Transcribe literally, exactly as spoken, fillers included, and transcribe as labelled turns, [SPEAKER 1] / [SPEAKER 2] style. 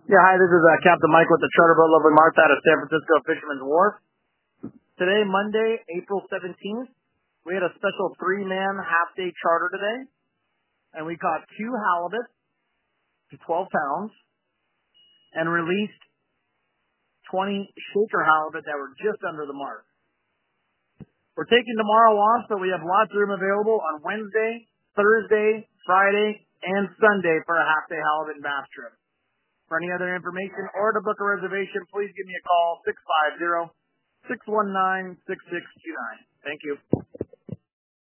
[SPEAKER 1] Yeah, hi, this is uh, Captain Mike with the Charter Boat Lovely Martha out of San Francisco Fisherman's Wharf. Today, Monday, April seventeenth, we had a special three-man half-day charter today, and we caught two halibut to twelve pounds and released twenty shaker halibut that were just under the mark. We're taking tomorrow off, so we have lots of room available on Wednesday, Thursday, Friday, and Sunday for a half-day halibut and bass trip. For any other information or to book a reservation, please give me a call, six five zero, six one nine, six six two nine. Thank you.